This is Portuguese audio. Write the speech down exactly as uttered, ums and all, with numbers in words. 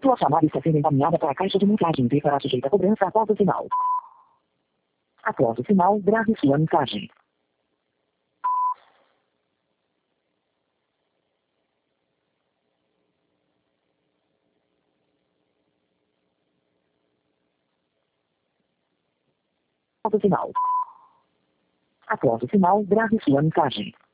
Sua chamada está sendo encaminhada para a caixa de mensagem e será sujeita a cobrança após o sinal. Após o sinal, grave sua mensagem. Após o sinal. Após o sinal, grave sua mensagem.